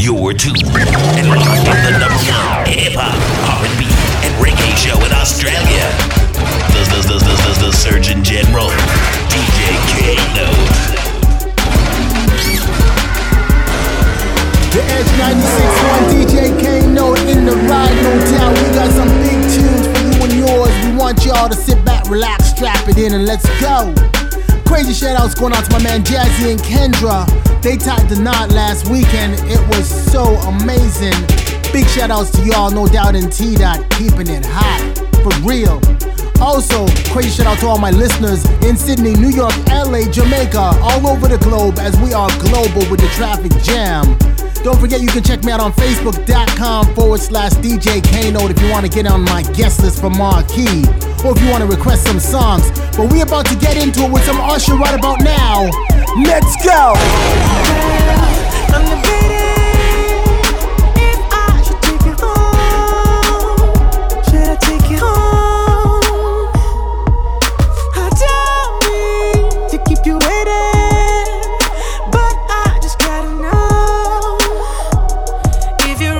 You're tuned and locked in the number one hip-hop, R&B, and reggae show in Australia. The Surgeon General, DJ K-Note. The Edge 96.1 DJ K-Note in the ride, no doubt. We got some big tunes for you and yours. We want y'all to sit back, relax, strap it in, and let's go. Crazy shout-outs going out to my man Jazzy and Kendra. They tied the knot last weekend. It was so amazing. Big shout-outs to y'all, no doubt, in T-Dot, keeping it hot, for real. Also, crazy shout-out to all my listeners in Sydney, New York, LA, Jamaica, all over the globe, as we are global with the traffic jam. Don't forget, you can check me out on Facebook.com/DJ K-Note if you want to get on my guest list for Marquee, or if you want to request some songs. But we about to get into it with some Usher right about now. Let's go! I'm debating if I should take you home. Should I take you home? Tell me to keep you waiting, but I just gotta know if you're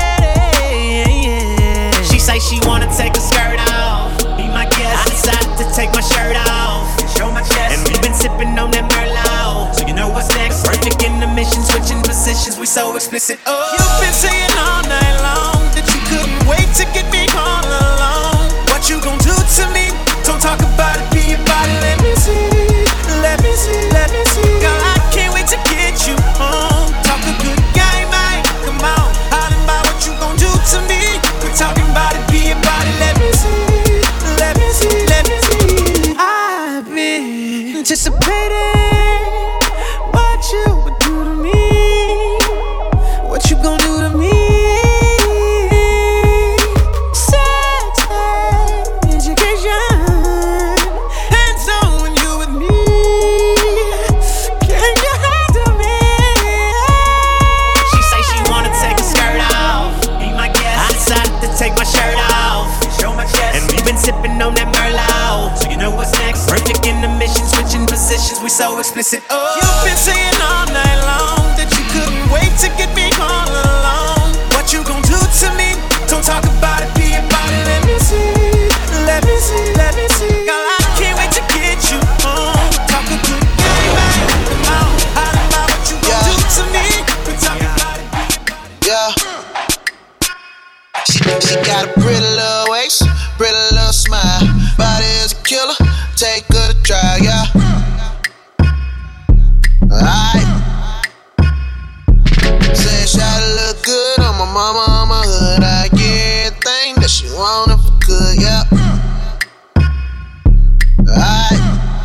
ready. She say she wanna take her skirt off, be my guest. I decided to take my shirt off, show my chest, and we've been sipping on that Merlot. So you know what's next? Perfect in the mission, switching positions, we so explicit. Oh, you've been saying all night long that you couldn't wait to get me all alone. What you gon' do to me? Don't talk about it, be about it. Let me see, let me see, let me see. Girl, I can't wait to get you home. Talk a good game, man. Come on, hollin' about what you gon' do to me. We're talking about it, be about it. Let me see, let me see, let me see. I've been anticipating what you would do to me. What you gon' do to me? Sex, education, hands-on when you with me. Can you handle me? She say she wanna take her skirt off, be my guest. I decided to take my shirt off, show my chest, and we've been sipping on that Merlot. So you know what's next? Perfect in the mission, switching positions, we so explicit. Oh, you've been saying all night long that you couldn't wait to get me all alone. What you gon' do to me? Don't talk about it, be about it. Let me see, let me see, let me see. Girl, I can't wait to get you home. Talk a good game, man. Come on, holla about what you gon' do to me. We talk about it, yeah. She got a pretty little waist, pretty little smile. Body is a killer, take her to try, yeah. Alright. Say shawty look good on my mama, on my hood. I get everything that she want if I could, yeah. Alright.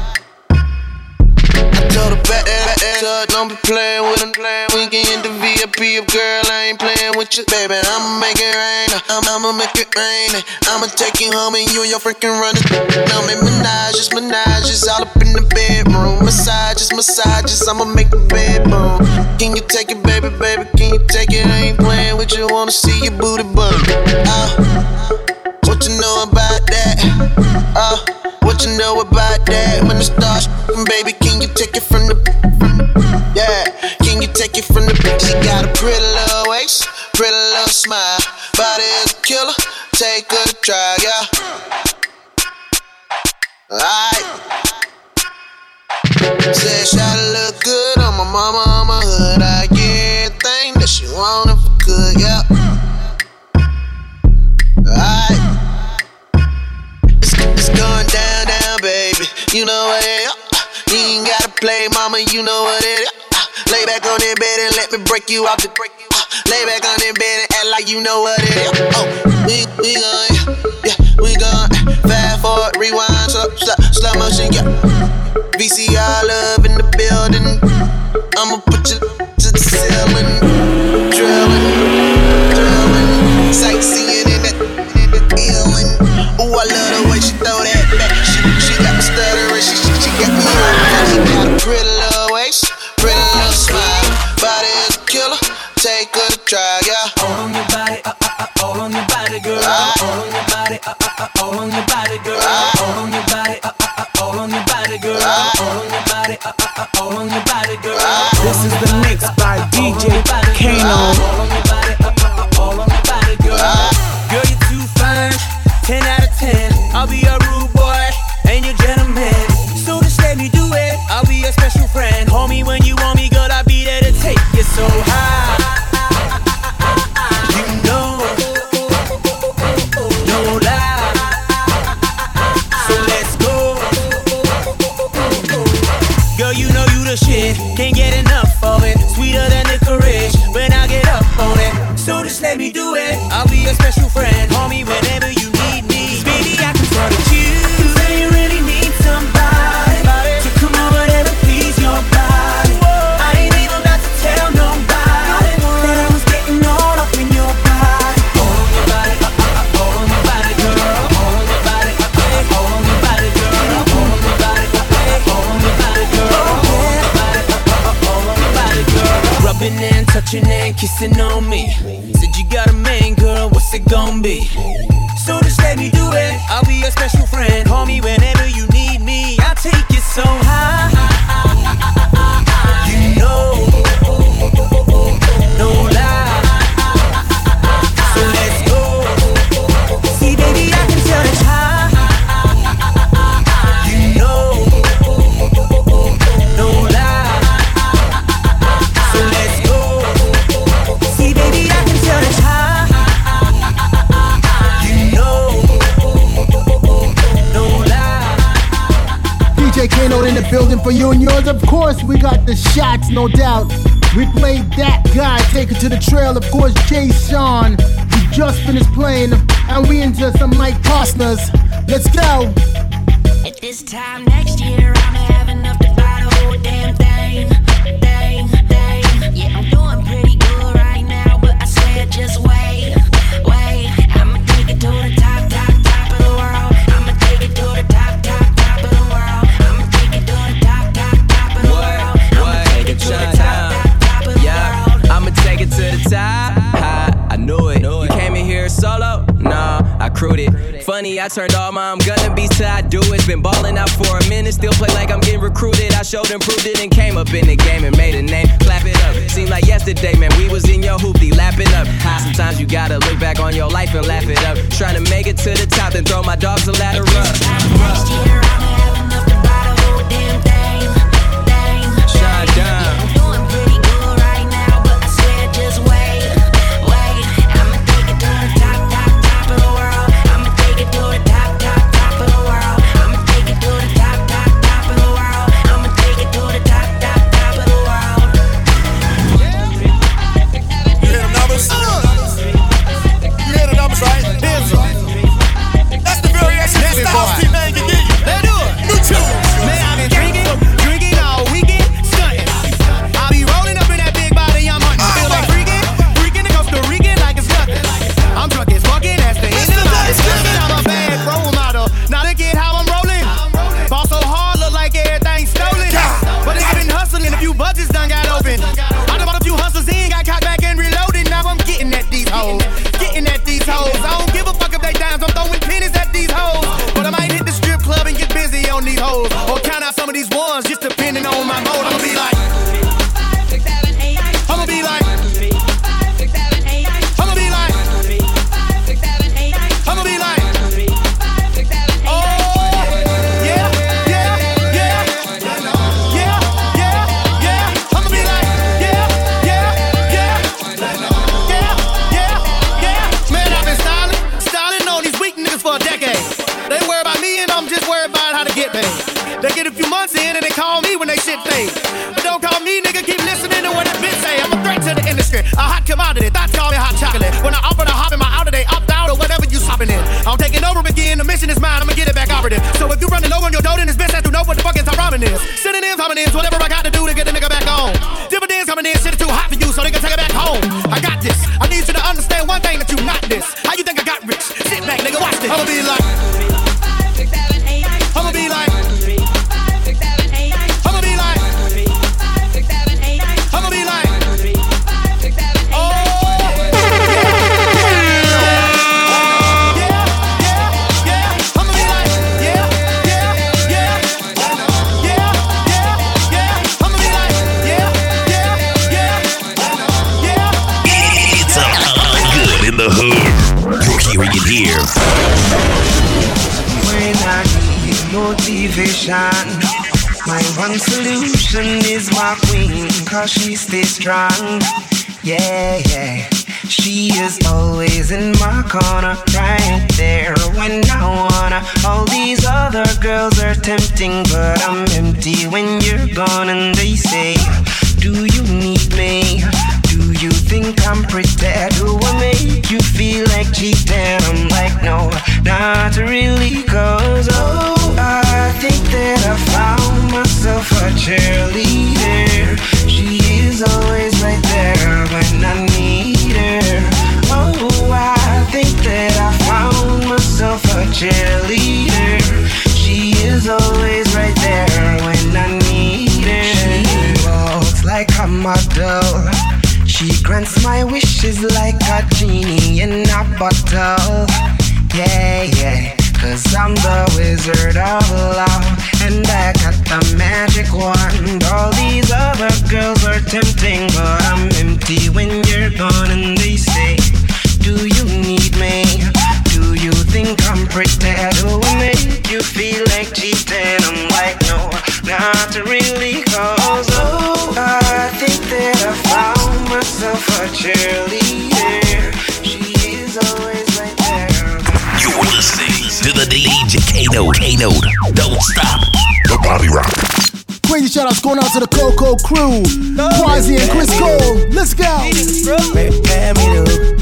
I told her back that don't be playing with him. We can hit the VIP up, girl, I ain't playing with you. Baby, I'ma make it rain, I'ma make it rain. I'ma take you home and you and your freaking run it. Now make menages, all up in the bedroom. Massages, I'ma make the bed boom. Can you take it, baby, can you take it? I ain't playing with you, wanna see your booty bug. What you know about that? What you know about that? When it starts, baby, can you take it from the yeah, can you take it from the She got a pretty little waist, pretty little smile. Body is a killer, take her to try, yeah. Alright. Said shawty look good on my mama, on my hood. I get everything that she want if I could, yeah. Alright. It's going down, baby. You know what it is. You ain't gotta play, mama, you know what it is. Lay back on that bed and let me break you off the lay back on that bed and act like you know what it is. Oh, we gon' fast forward, rewind, slow motion, yeah. VCR love in the building. I'ma put you to the ceiling, drilling, sightseeing in that feeling. Ooh, I love the way she throw that back. She got me stuttering, she got me on. She got a pretty little waist, pretty little smile. Body is a killer, take her to try, yeah. All on your body, all on your body, girl. All on your body, all on your body, girl. All on your body, all on your body, girl. All on your body, all on your body, girl. This is the mix by DJ Kano. All on your body, all on your body, girl. Girl, you're too fine, 10 out of 10. I'll be a rude boy and your gentleman. So just let me do it. I'll be your special friend. Homie, when you want me, girl, I'll be there to take you so high. You know, no lie. So let's go. Girl, you know you the shit. Can't get enough of it. Sweeter than licorice when I get up on it. So just let me do it. I'll be your special friend. Homie, whenever you need me. Baby, I can start with you. Say you really need somebody to come over there and please your body. I ain't even about to tell nobody that I was getting all up in your body. All on your body, all on your body, girl. All on your body, all on your body, girl. All on your body, all on your body, girl. All on your body, girl. Rubbing and touching and kissing on me. Said you got a man, girl, what's it gon' be? So just let me do it. I'll be your special friend, homie. Whenever you need me, I'll take you so high. You know, no lie. So let's go. See, baby, I can tell it's high. You know, no lie. So let's go. See, baby, I can tell it's high. DJ Kano in the building for you and yours. Of course, we got the shots, no doubt. We played That Guy, Take It to the Trail. Of course, Jay Sean, we just finished playing, and we into some Mike Costner's. Let's go. At this time next year, I'ma have enough to buy the whole damn thing. Yeah, I'm doing pretty good right now, but I swear just wait. I'ma take it to the top of the world. I'ma take it to the top of the world. I'ma take it to the top of the world. I'ma take it to the top of the world. I'ma take it to the top. I knew it. You came in here solo? Nah, I crewed it. Funny, I turned all my I'm gonna be till I do it. Been balling out for a minute, still play like I'm getting recruited. I showed and proved it and came up in the game and made a name. Clap it up. Seemed like yesterday, man, we was in your hoopty, lapping up. Sometimes you gotta look back on your life and laugh it up. Trying to make it to the top, then throw my dogs a ladder up. Next year, I'ma have enough to buy the whole damn thing. Shine down. Yeah, I'm doing pretty good right now, but I swear just wait. I'ma take it to the top of the world. I'ma take it to the top of the world. I'ma take it to the top of the world. I'ma take it to the top of the world. You hear the numbers? You hear the numbers, right? Hands up. That's the variation that Styles P-Man can give you. Let's do it. New tunes. Man, I've been drinking all weekend, stunting. I'll be rolling up in that big body, I'm hunting. Feel like freaking the Costa Rican like it's nothing. I'm drunk as fucking, that's the end of my discussion. I'm a bad role model, now look at how I'm rolling. Fall so hard, look like everything's stolen. But I've been hustling, a few budgets done got open. I done bought a few hustlers in, got caught back and reloaded. Now I'm getting at these hoes, I don't give a fuck if they dimes, I'm throwing pennies at these hoes. But I might hit the strip club and get busy on these hoes, or count out some of these ones, just depending on my mode. I'ma be like, I'ma be like, I'ma be like, I'ma be like, oh, yeah. I'ma be like, yeah. Man, I've been styling on these weak niggas for a decade. They worry about me and I'm just worried about how to get paid. They get a few months in and they call me when they shit fade. But don't call me, nigga, keep listening to what that bitch say. I'm a threat to the industry, a hot commodity. Thoughts call me hot chocolate. When I offer to hop in my outer, they opt out or whatever you shopping in. I'm taking over again, the mission is mine, I'ma get it back operative. So if you running low on your dough, then it's best that you know what the fuck is top ramen is. Synonyms, homonyms, whatever I got to do to get the nigga back on. Dividends coming in, shit is too hot for you, so they can take it back home. I got this, I need you to understand one thing, that you not this. How you think I got rich? Sit back, nigga, watch this. I'ma be like, I'ma be like, I'ma be like, I'ma be like, oh, yeah. I'ma be like, yeah. I'ma be like, yeah. it here. When I need motivation, my one solution is my queen, cause she stays strong. Yeah, yeah. She is always in my corner, right there when I wanna. All these other girls are tempting, but I'm empty when you're gone. And they say, do you need me? Do you think I'm pretty? Do I make you feel like cheating? I'm like, no, not really, cause oh, I think that I found myself a cheerleader. She is always right there when I need her. Oh, I think that I found myself a cheerleader. She is always right there when I need her. She walks like a model. She grants my wishes like a genie in a bottle. Yeah, yeah, cause I'm the wizard of love, and I got the magic wand. All these other girls are tempting, but I'm empty when you're gone. And they say, do you need me? Do you think I'm pretty? Do I make you feel like cheating? I'm like, no, not really, cause oh, I think that I found myself a cheerleader. She is always right there. You're listening to the DJ K-Note. Don't stop. The Body Rock. Crazy shoutouts going out to the Coco crew. Quasi and Chris Cole. Let's go. Baby, play me the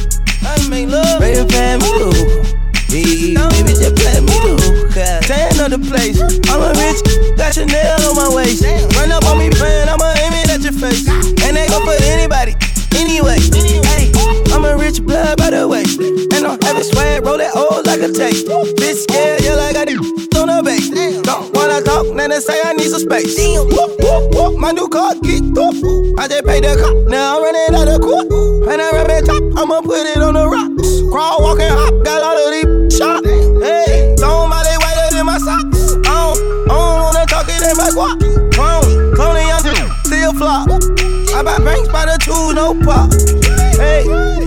baby, play me the baby, just play me the tan of the place. I'm a rich, got Chanel on my waist. Run up on me, friend, I'ma aim it at your face. And they gon' put anybody, anyway. Hey, I'm a rich blood by the way. And I'm having swag, roll that old like a tape. Bitch scared, yeah, like I did on the base. Don't wanna talk, then they say I need some space. Whoop, whoop, whoop, my new car, get up. I just paid the cop, now I'm running out of court. And I rap it top, I'ma put it on the rocks. Crawl, walk, and hop, got all of these shots. Hey, somebody whiter than my socks. I don't wanna talk it in my guap. Clone young, still flop. I buy banks by the two, no pop. Hey,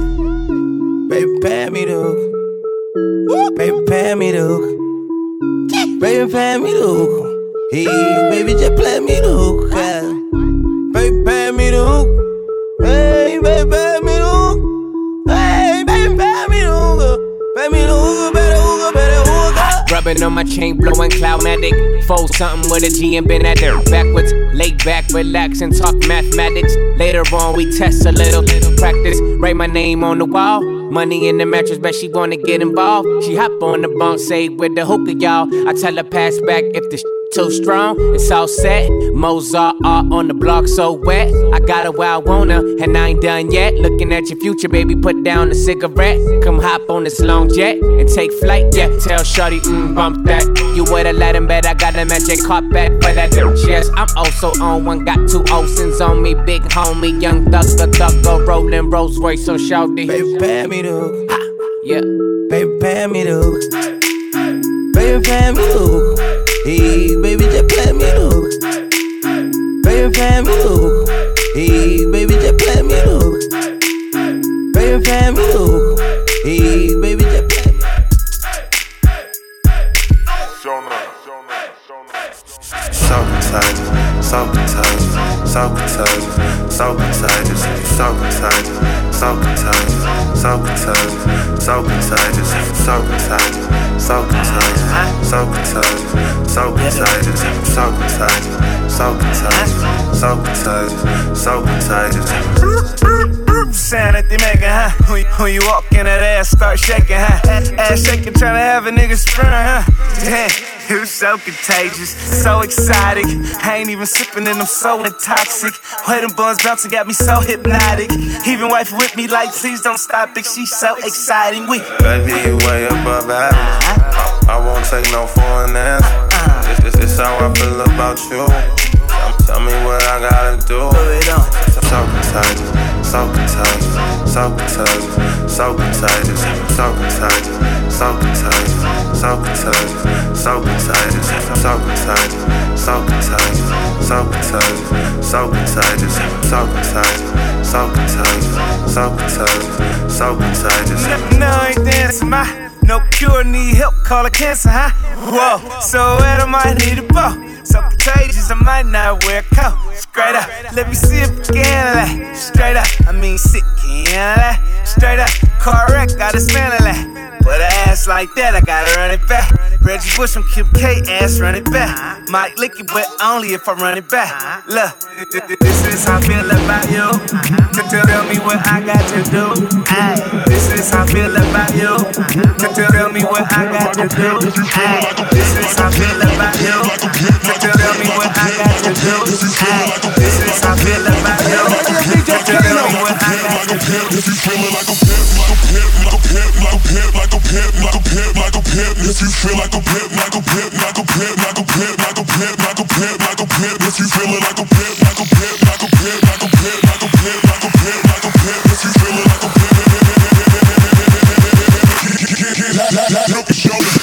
baby, pay me the hook. Baby, pay me the hook. Baby, pay me the hook. Hey, baby, just play me the hook. Baby, pay me the hook. Hey, baby, pay me the hook. Hey, baby, pay me the hook. Pay me the hook, better hook, better hook. Rubbing on my chain, blowing Cloudmatic. Fold something with a G and been at there backwards. Lay back, relax, and talk mathematics. Later on, we test a little practice. Write my name on the wall. Money in the mattress, bet she wanna get involved. She hop on the bunk, say with the hookah, y'all. I tell her pass back if the too strong, it's all set. Mozart art on the block so wet. I got her where I want her, and I ain't done yet. Looking at your future, baby, put down the cigarette. Come hop on this long jet and take flight, yeah. Tell shorty, bump that. You would've let him bet I got a magic carpet for that. Yes, I'm also on one, got two Olsen's on me. Big homie, young thugger, rolling Rolls Royce on shawty. Baby, pay me the hook. Yeah. Baby, pay me the hook. Baby, pay me the hook. Hey, baby, just play me the hook. Baby, play me the hook. Hey, baby, just play me the hook. Baby, play me the hook. Hey, baby, just play me. Sound that they making, huh? When you walk in, that ass start shaking, huh? Ass shaking, tryna have a nigga sprint, huh? Damn, it was so contagious, so exotic. I ain't even sipping and I'm so intoxic. Where them buns bouncing got me so hypnotic. Even wife with me like, please don't stop it. She's so exciting. Baby, you way above average. I won't take no foreign answer. This how I feel about you. Tell me what I gotta do. So contagious, so contagious, so contagious, so contagious, so contagious, so contagious, so contagious, so contagious, so contagious, so contagious, so contagious, so contagious, so contagious, so contagious, so contagious, so contagious. No, I ain't dancing my No cure, need help, call it cancer, huh? Whoa, so wet, I might need a bow. So contagious, I might not wear a coat. Straight up, let me see if you can that. Straight up, I mean sick, can that? Straight up, car wreck, gotta smell that. With an ass like that, I gotta run it back. Reggie Bush from Kim K, ass run it back. Might lick it, but only if I run it back. Look, this is how I feel about you. Tell me what I got to do. Ay, this is how I feel about you. Tell me what I got to do. Ay, this is how I feel about you. Tell me what I got to do. Ay, this is how I feel about you. Tell me what I got to do. If you feelin' like a pimp, like a pimp, like a pimp, like a pimp, like a pimp, like a pimp, like a pimp. If you feel like a pimp, like a pimp, like a pimp, like a pimp, like a pimp, like a pimp, like a pimp. If you feelin' like a pimp, like a pimp, like a pimp, like a pimp, like a pimp, like a pimp, like a pimp. If you feelin' like a pimp, drop your shoulders.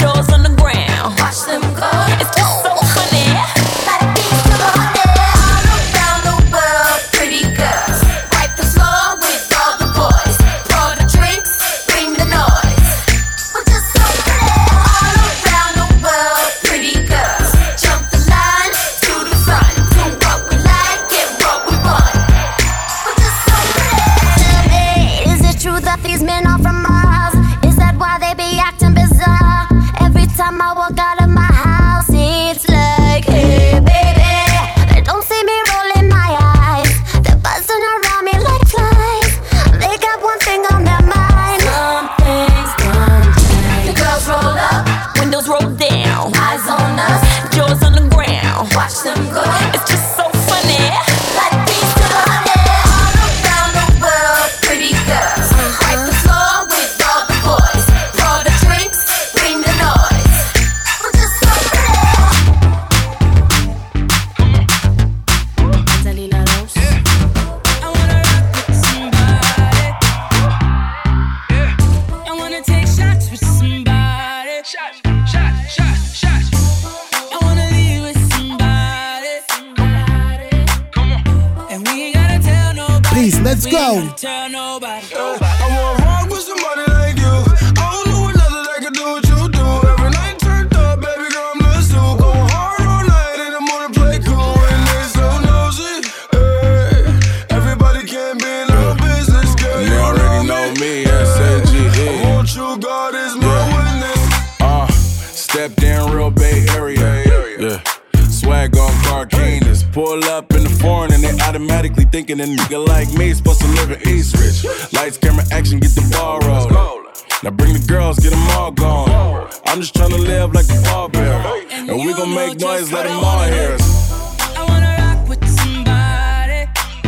Watch them go. It's just so funny. Like beats to the heart. Let's go. I want to rock with somebody like you. I don't know another that can do what you do. Every night turned up, baby girl, I'm the soup. Going hard all night and I'm gonna play cool. And they so nosy. Hey, everybody can be in our business, girl. You already know me, S-A-G-E. I want you, God is my witness. Stepped in real Bay Area. Yeah. Swag on car keenness. Pull up in the foreign and they automatically thinking a nigga like me supposed to live in East Ridge. Lights, camera, action, get the ball rolling. Now bring the girls, get them all gone. I'm just trying to live like a pallbearer. And we gon' make noise, let them all hear us. I wanna rock with somebody.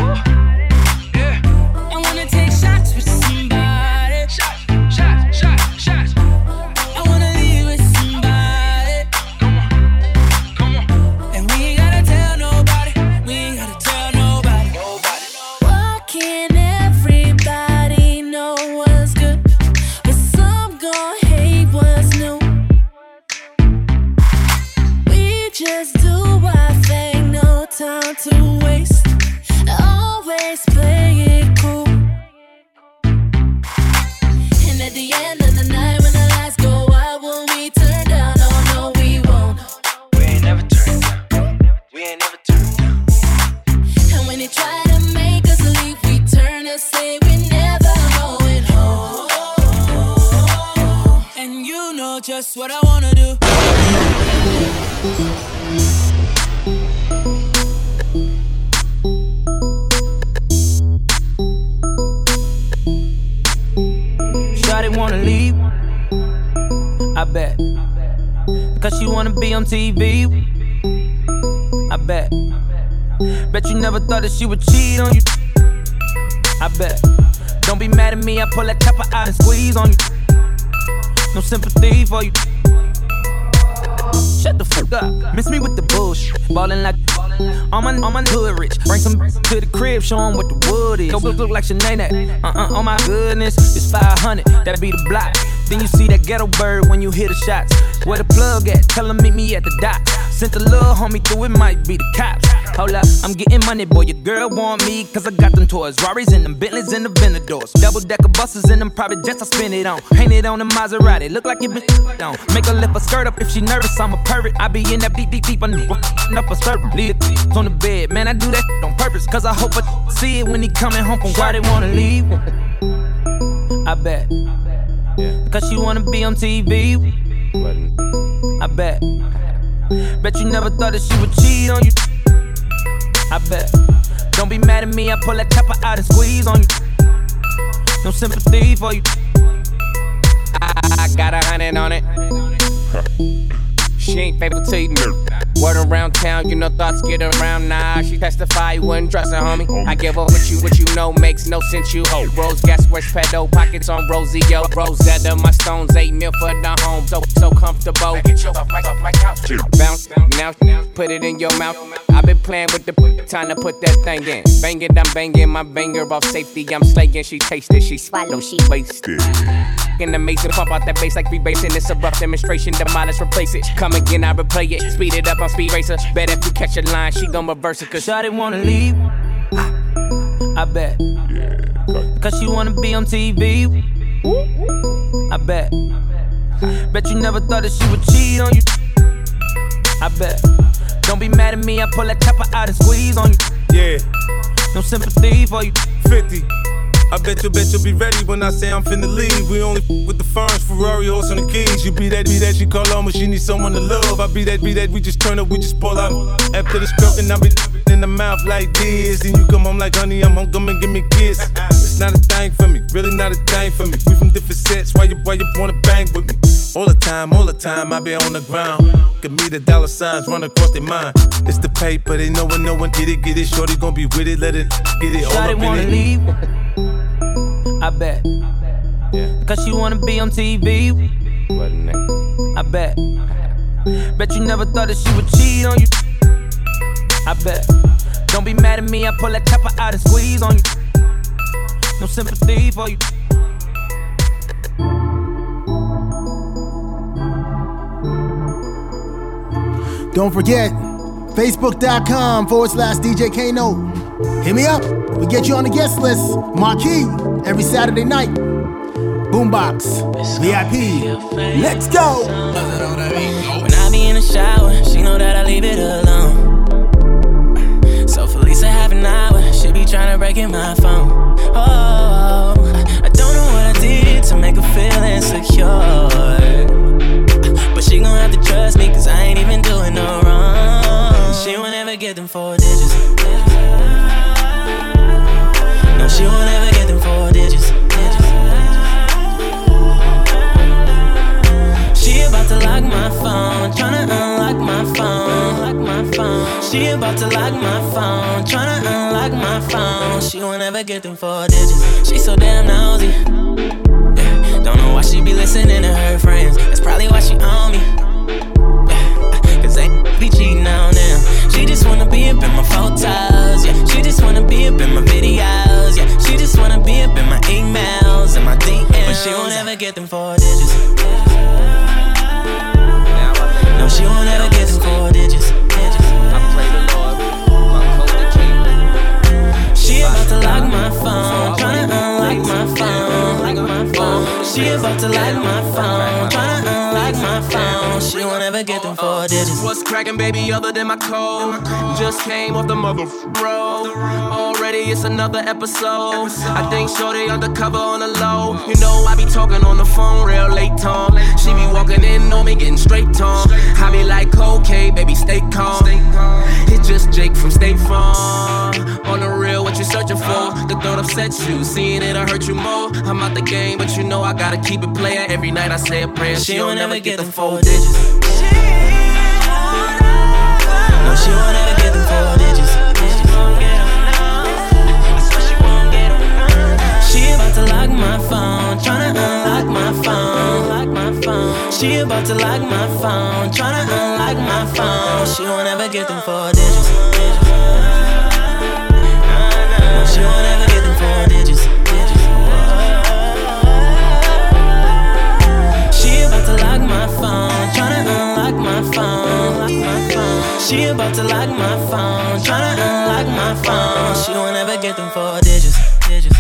I wanna take shots with somebody. Shots. I wanna leave with somebody. Come on. And we ain't gotta tell nobody. Why can't everybody know what's good? But some gon' hate what's new. We just do our thing, no time to waste. Always play it cool. And at the end of the night, when the lights go out, will we turn down? Oh no, we won't. We ain't never turned down. And when they try to make us leave, we turn and say we're never going home. And you know just what I wanna do. Shawty wanna leave, I bet, cause she wanna be on TV, I bet. Bet you never thought that she would cheat on you, I bet. Don't be mad at me, I pull that chopper out and squeeze on you. No sympathy for you. Shut the fuck up, miss me with the bullshit. Ballin' like on my hood rich. Bring some to the crib, show 'em what the wood is. Go look like Sinead. Oh my goodness, it's 500, that'll be the block. Then you see that ghetto bird when you hear the shots. Where the plug at? Tell him meet me at the dock. Sent the little homie through, it might be the cops. Hold up, I'm getting money, boy, your girl want me, cause I got them toys. Rarries and them Bentleys and the Venadors. Double-decker buses and them private jets I spin it on. Painted on the Maserati, look like it been on. Make her lift her skirt up if she nervous, I'm a pervert. I be in that deep, I up a skirt. Leave it on the bed, man, I do that on purpose, cause I hope I see it when he coming home from why they wanna leave. I bet, cause she wanna be on TV, I bet. Bet you never thought that she would cheat on you, I bet. Don't be mad at me, I pull that chopper out and squeeze on you. No sympathy for you. I got 100 on it. She ain't faithful to you. Word around town, you know thoughts get around. Nah, she testify, you wouldn't trust her, homie. I give up what you know makes no sense, you hoe. Rose gas, where's pedal, pockets on Rosie, yo. Rosetta, my stones, 8 mil for the home. So comfortable. Get your off my couch. Bounce, now, put it in your mouth. I've been playing with the time to put that thing in. Bang it, I'm banging my banger off safety. I'm slaying, she tasted, she swallowed, she wasted. And amazing, pump out that bass like rebasing. It's a rough demonstration, demolish, replace it. Come again, I replay it. Speed it up on speed racer. Bet if you catch a line, she gon' reverse it. Cause Shawty wanna leave, I bet. Cause she wanna be on TV, I bet. Bet you never thought that she would cheat on you, I bet. Don't be mad at me, I pull that chopper out and squeeze on you. Yeah. No sympathy for you. 50. I bet you'll be ready when I say I'm finna leave. We only with the ferns, Ferrari, horse on the keys. You be that, she call on when she need someone to love. I be that, we just turn up, we just pull out. After the stroking, I be in the mouth like this. Then you come home like honey, I'm home, come and give me a kiss. It's not a thing for me, really not a thing for me. We from different sets, why you wanna bang with me? All the time, I be on the ground. Give me the dollar signs, run across their mind. It's the paper, they know when no one get it. Shorty gon' be with it, let it get it all Shawty up in wanna it. leave, I bet. Cause she wanna be on TV, I bet. Bet you never thought that she would cheat on you, I bet. Don't be mad at me, I pull that chopper out and squeeze on you. No sympathy for you. Don't forget, Facebook.com/DJ K-Note. Hit me up. We get you on the guest list. Marquee every Saturday night. Boombox VIP. Let's go. When I be in the shower, she know that I leave it alone. So Felisa have an hour, she be tryna break in my phone. Oh, I don't know what I did to make her feel insecure, but she gon' have to trust me, cause I ain't even doing no wrong. She won't ever get them 4 digits. No, she won't ever get them 4 digits. She about to lock my phone, tryna unlock my phone. She about to lock my phone, tryna unlock my phone. She won't ever get them 4 digits. She so damn nosy. Yeah. Don't know why she be listening to her friends. That's probably why she on me. Yeah. Cause they be cheating on them. She just wanna be up in my photos. Yeah. She just wanna be up in my videos. Yeah. She just wanna be up in my emails and my DMs. But she won't ever get them 4 digits. No, she won't ever get them 4 digits. She about to lock my phone, tryna unlock my phone. She about to lock my phone, tryna unlock my phone. She won't ever get them 4 digits. What's cracking, baby, other than my code? Just came off the mother road. Already it's another episode. I think shorty undercover on the low. You know I be talking on the phone real late, Tom. She be walking in on me, getting straight, Tom. I be like, okay, baby, stay calm. It's just Jake from State Farm. On the real, what you searching for? The thought upsets you, seeing it'll hurt you more. I'm out the game, but you know I gotta keep it player. Every night I say a prayer. She won't ever get them 4 digits. No, she won't ever get them 4 digits. She about to lock my phone, tryna unlock my phone. She about to lock my phone, tryna unlock my phone. She won't ever get them 4 digits. No, she won't ever get them 4 digits. She about to lock my phone, tryna unlock my phone. She about to lock my phone, tryna unlock my phone. She won't ever get them 4 digits. Digits.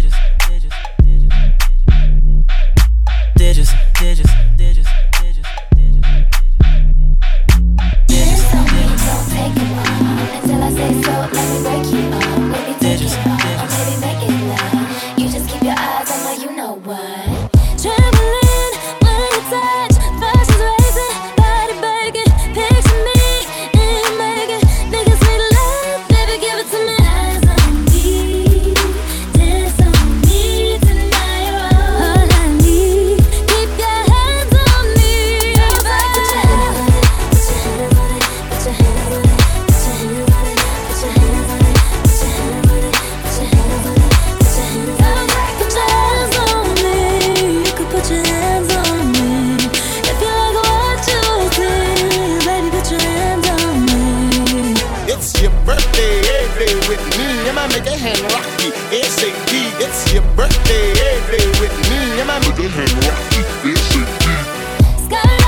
Don't take it off until I say so. Let me break you off. Maybe take it off, or maybe make it love. You just keep your eyes on the you know what. Trembling when you touch, passions racing, body breaking. Picture me and you make it. Niggas sweet love, baby, give it to me. Eyes on me, dance on me tonight. All I need, keep your hands on me. Put your hands on it, put your hands on it, put your hands on it, put your hands on it, put your hands on it, put your hands on it, put your hands on it, put your hands on it, put your hands on me. You could put your hands on me if you like what you see, baby. Put your hands on me. It's your birthday, every day with me. Am I make a hand rocky? ASAP. It's your birthday, every day with me. Am I make a hand rocky? ASAP. Sky